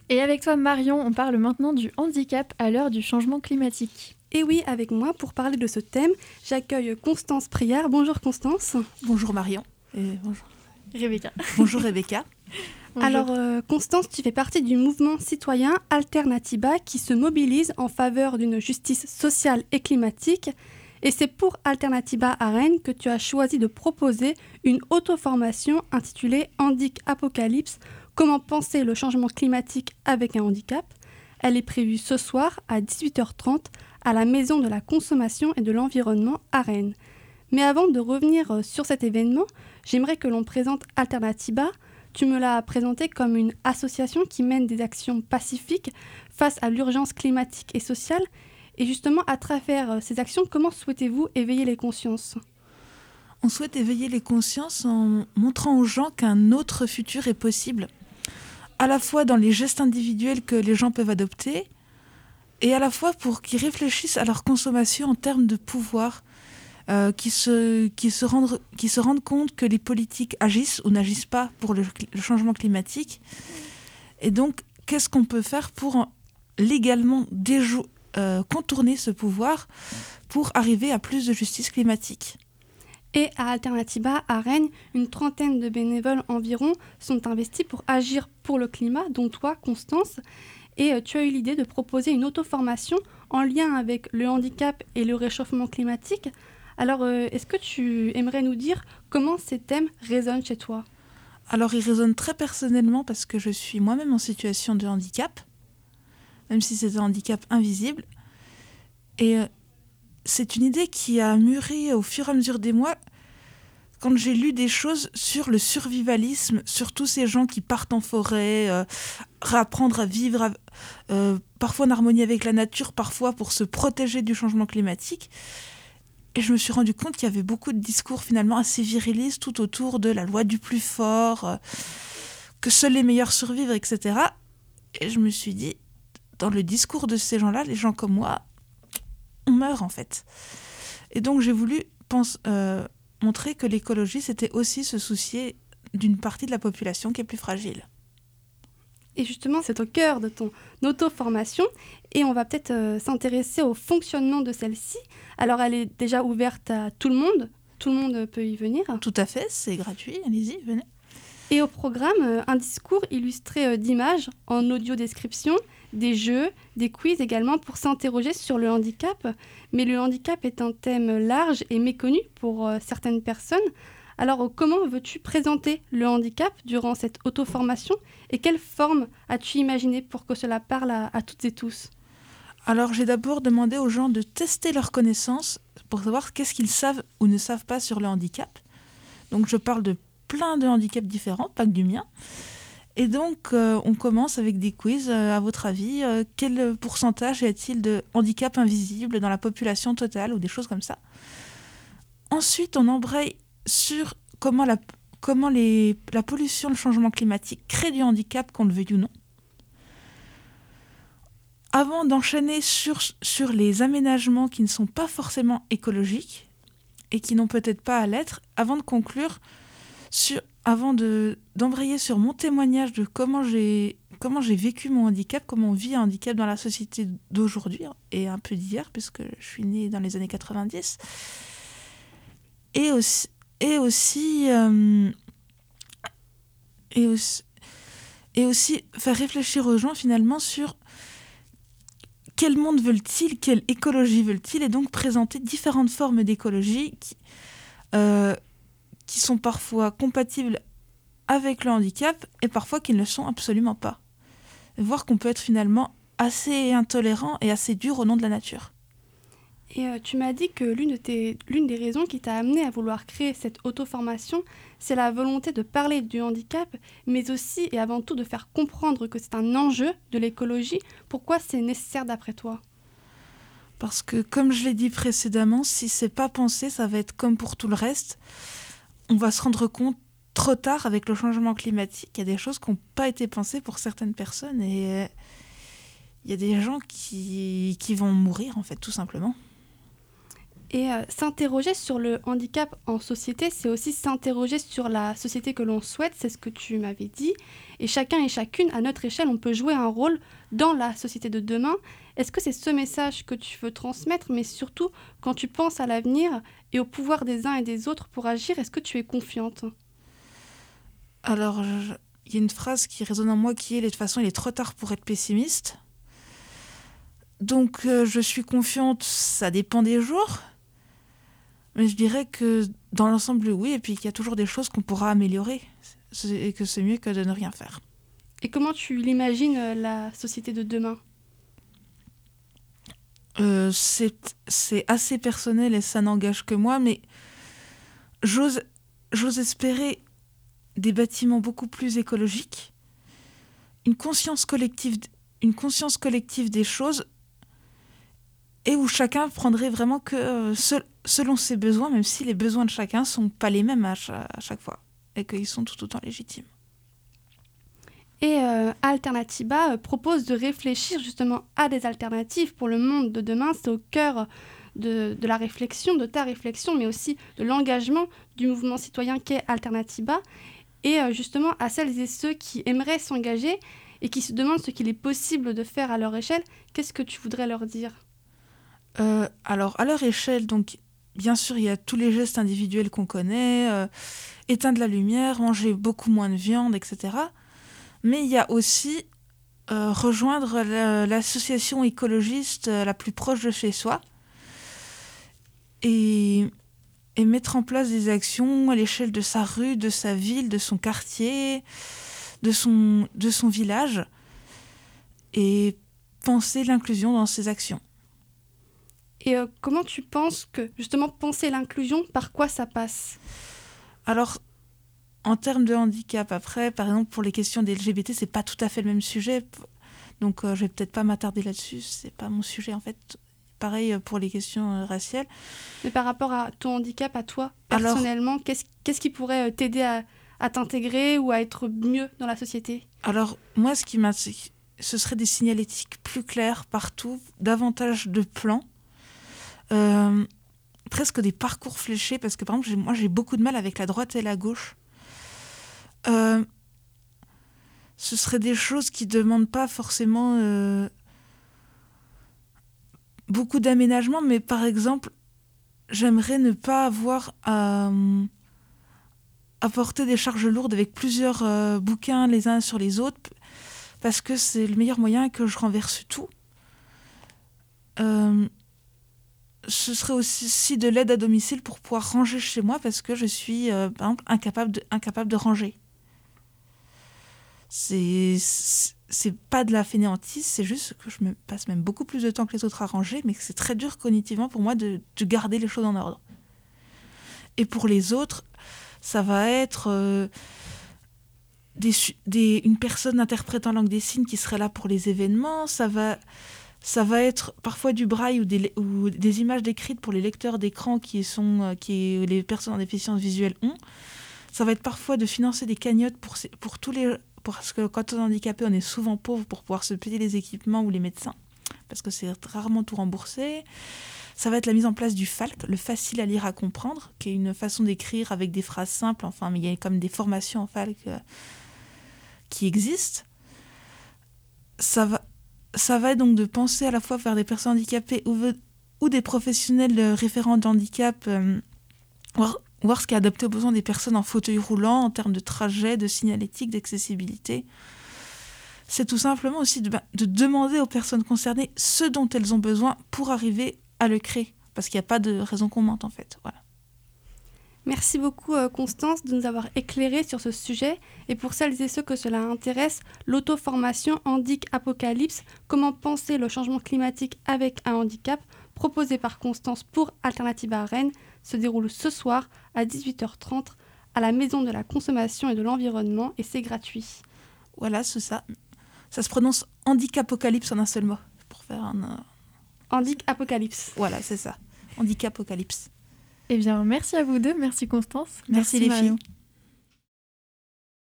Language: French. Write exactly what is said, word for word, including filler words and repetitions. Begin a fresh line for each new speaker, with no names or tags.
Et avec toi Marion, on parle maintenant du handicap à l'heure du changement climatique.
Et oui, avec moi, pour parler de ce thème, j'accueille Constance Priard. Bonjour Constance.
Bonjour Marion. Et bonjour.
Rebecca.
Bonjour Rebecca.
Bonjour.
Alors euh, Constance, tu fais partie du mouvement citoyen Alternatiba qui se mobilise en faveur d'une justice sociale et climatique. Et c'est pour Alternatiba à Rennes que tu as choisi de proposer une auto-formation intitulée Handic Apocalypse, comment penser le changement climatique avec un handicap. Elle est prévue ce soir à dix-huit heures trente à la Maison de la Consommation et de l'Environnement à Rennes. Mais avant de revenir sur cet événement, j'aimerais que l'on présente Alternatiba. Tu me l'as présenté comme une association qui mène des actions pacifiques face à l'urgence climatique et sociale. Et justement, à travers ces actions, comment souhaitez-vous éveiller les consciences ?
On souhaite éveiller les consciences en montrant aux gens qu'un autre futur est possible, à la fois dans les gestes individuels que les gens peuvent adopter, et à la fois pour qu'ils réfléchissent à leur consommation en termes de pouvoir, euh, qu'ils se, qu'ils se rendent, qu'ils se rendent compte que les politiques agissent ou n'agissent pas pour le, le changement climatique. Et donc, qu'est-ce qu'on peut faire pour en, légalement déjou- euh, contourner ce pouvoir pour arriver à plus de justice climatique ?
Et à Alternatiba, à Rennes, une trentaine de bénévoles environ sont investis pour agir pour le climat, dont toi, Constance. Et euh, tu as eu l'idée de proposer une auto-formation en lien avec le handicap et le réchauffement climatique. Alors, euh, est-ce que tu aimerais nous dire comment ces thèmes résonnent chez toi ?
Alors, ils résonnent très personnellement parce que je suis moi-même en situation de handicap, même si c'est un handicap invisible. Et euh, c'est une idée qui a mûri au fur et à mesure des mois quand j'ai lu des choses sur le survivalisme, sur tous ces gens qui partent en forêt, euh, apprendre à vivre à, euh, parfois en harmonie avec la nature, parfois pour se protéger du changement climatique. Et je me suis rendu compte qu'il y avait beaucoup de discours finalement assez virilistes tout autour de la loi du plus fort, euh, que seuls les meilleurs survivent, et cetera. Et je me suis dit, dans le discours de ces gens-là, les gens comme moi, on meurt en fait. Et donc j'ai voulu pense, euh, montrer que l'écologie, c'était aussi se soucier d'une partie de la population qui est plus fragile.
Et justement, c'est au cœur de ton auto-formation et on va peut-être euh, s'intéresser au fonctionnement de celle-ci. Alors, elle est déjà ouverte à tout le monde. Tout le monde peut y venir.
Tout à fait, c'est gratuit. Allez-y, venez.
Et au programme, euh, un discours illustré euh, d'images en audio-description, des jeux, des quiz également pour s'interroger sur le handicap. Mais le handicap est un thème large et méconnu pour euh, certaines personnes. Alors, euh, comment veux-tu présenter le handicap durant cette auto-formation et quelle forme as-tu imaginé pour que cela parle à, à toutes et tous ?
Alors, j'ai d'abord demandé aux gens de tester leurs connaissances pour savoir qu'est-ce qu'ils savent ou ne savent pas sur le handicap. Donc, je parle de plein de handicaps différents, pas que du mien. Et donc, euh, on commence avec des quiz. Euh, à votre avis, euh, quel pourcentage y a-t-il de handicap invisible dans la population totale ou des choses comme ça ? Ensuite, on embraye sur comment, la, comment les, la pollution, le changement climatique crée du handicap, qu'on le veuille ou non. Avant d'enchaîner sur, sur les aménagements qui ne sont pas forcément écologiques et qui n'ont peut-être pas à l'être, avant de conclure, sur, avant de, d'embrayer sur mon témoignage de comment j'ai, comment j'ai vécu mon handicap, comment on vit un handicap dans la société d'aujourd'hui et un peu d'hier, puisque je suis née dans les années quatre-vingt-dix, et aussi, et aussi, euh, et aussi, et aussi faire réfléchir aux gens finalement sur quel monde veulent-ils, quelle écologie veulent-ils, et donc présenter différentes formes d'écologie qui, euh, qui sont parfois compatibles avec le handicap et parfois qui ne le sont absolument pas. Et voir qu'on peut être finalement assez intolérant et assez dur au nom de la nature.
Et euh, tu m'as dit que l'une, de tes, l'une des raisons qui t'a amené à vouloir créer cette auto-formation, c'est la volonté de parler du handicap, mais aussi et avant tout de faire comprendre que c'est un enjeu de l'écologie. Pourquoi c'est nécessaire d'après toi ?
Parce que, comme je l'ai dit précédemment, si c'est pas pensé, ça va être comme pour tout le reste. On va se rendre compte trop tard avec le changement climatique. Il y a des choses qui n'ont pas été pensées pour certaines personnes et euh, il y a des gens qui, qui vont mourir, en fait, tout simplement.
Et euh, s'interroger sur le handicap en société, c'est aussi s'interroger sur la société que l'on souhaite, c'est ce que tu m'avais dit. Et chacun et chacune, à notre échelle, on peut jouer un rôle dans la société de demain. Est-ce que c'est ce message que tu veux transmettre, mais surtout, quand tu penses à l'avenir et au pouvoir des uns et des autres pour agir, est-ce que tu es confiante ?
Alors, je- il y a une phrase qui résonne en moi qui est « de toute façon, il est trop tard pour être pessimiste ». Donc, euh, je suis confiante, ça dépend des jours. Mais je dirais que dans l'ensemble, oui, et puis qu'il y a toujours des choses qu'on pourra améliorer, c'est- et que c'est mieux que de ne rien faire.
Et comment tu l'imagines, euh, la société de demain ?
Euh, c'est, c'est assez personnel et ça n'engage que moi, mais j'ose, j'ose espérer des bâtiments beaucoup plus écologiques, une conscience collective, une conscience collective des choses, et où chacun prendrait vraiment que euh, se- selon ses besoins, même si les besoins de chacun sont pas les mêmes à, cha- à chaque fois, et qu'ils sont tout autant légitimes.
Et euh, Alternatiba euh, propose de réfléchir justement à des alternatives pour le monde de demain. C'est au cœur de, de la réflexion, de ta réflexion, mais aussi de l'engagement du mouvement citoyen qu'est Alternatiba. Et euh, justement, à celles et ceux qui aimeraient s'engager et qui se demandent ce qu'il est possible de faire à leur échelle, qu'est-ce que tu voudrais leur dire ?
Euh, alors, à leur échelle, donc, bien sûr, il y a tous les gestes individuels qu'on connaît, euh, éteindre la lumière, manger beaucoup moins de viande, et cetera. Mais il y a aussi euh, rejoindre la- l'association écologiste euh, la plus proche de chez soi et, et mettre en place des actions à l'échelle de sa rue, de sa ville, de son quartier, de son, de son village, et penser l'inclusion dans ces actions.
Et euh, comment tu penses que justement penser l'inclusion, par quoi ça passe ?
Alors, en termes de handicap, après, par exemple, pour les questions des L G B T, c'est pas tout à fait le même sujet. Donc, euh, je vais peut-être pas m'attarder là-dessus. C'est pas mon sujet, en fait. Pareil euh, pour les questions euh, raciales.
Mais par rapport à ton handicap, à toi,
Alors-
personnellement, qu'est-ce, qu'est-ce qui pourrait euh, t'aider à, à t'intégrer ou à être mieux dans la société ?
Alors, moi, ce qui m'a... ce serait des signalétiques plus clairs partout, davantage de plans, euh, presque des parcours fléchés, parce que, par exemple, j'ai- moi, j'ai beaucoup de mal avec la droite et la gauche. Euh, ce seraient des choses qui ne demandent pas forcément euh, beaucoup d'aménagement, mais par exemple, j'aimerais ne pas avoir à, à porter des charges lourdes avec plusieurs euh, bouquins les uns sur les autres, parce que c'est le meilleur moyen que je renverse tout. Euh, ce serait aussi de l'aide à domicile pour pouvoir ranger chez moi, parce que je suis, euh, par exemple, incapable de, incapable de ranger. C'est, c'est pas de la fainéantise, c'est juste que je me passe même beaucoup plus de temps que les autres à ranger, mais que c'est très dur cognitivement pour moi de, de garder les choses en ordre. Et pour les autres, ça va être euh, des, des, une personne interprétant langue des signes qui serait là pour les événements, ça va, ça va être parfois du braille ou des, ou des images décrites pour les lecteurs d'écran qui sont, qui les personnes en déficience visuelle ont. Ça va être parfois de financer des cagnottes pour, pour tous les... Parce que quand on est handicapé, on est souvent pauvre pour pouvoir se payer les équipements ou les médecins, parce que c'est rarement tout remboursé. Ça va être la mise en place du F A L C, le facile à lire à comprendre, qui est une façon d'écrire avec des phrases simples, enfin, mais il y a comme des formations en F A L C euh, qui existent. Ça va, ça va être donc de penser à la fois vers des personnes handicapées ou, ou des professionnels euh, référents de handicap, euh, voir, voir ce qui est adapté aux besoins des personnes en fauteuil roulant, en termes de trajet, de signalétique, d'accessibilité. C'est tout simplement aussi de, de demander aux personnes concernées ce dont elles ont besoin pour arriver à le créer, parce qu'il n'y a pas de raison qu'on mente, en fait. Voilà.
Merci beaucoup Constance de nous avoir éclairé sur ce sujet. Et pour celles et ceux que cela intéresse, l'auto-formation Handic Apocalypse, comment penser le changement climatique avec un handicap, proposée par Constance pour Alternatiba Rennes, se déroule ce soir à dix-huit heures trente à la Maison de la Consommation et de l'Environnement, et c'est gratuit.
Voilà, c'est ça. Ça se prononce Handic Apocalypse en un seul mot, pour faire un... Euh...
Handic Apocalypse.
Voilà, c'est ça. Handic Apocalypse.
Eh bien, merci à vous deux. Merci Constance.
Merci, merci les
Marion.
filles.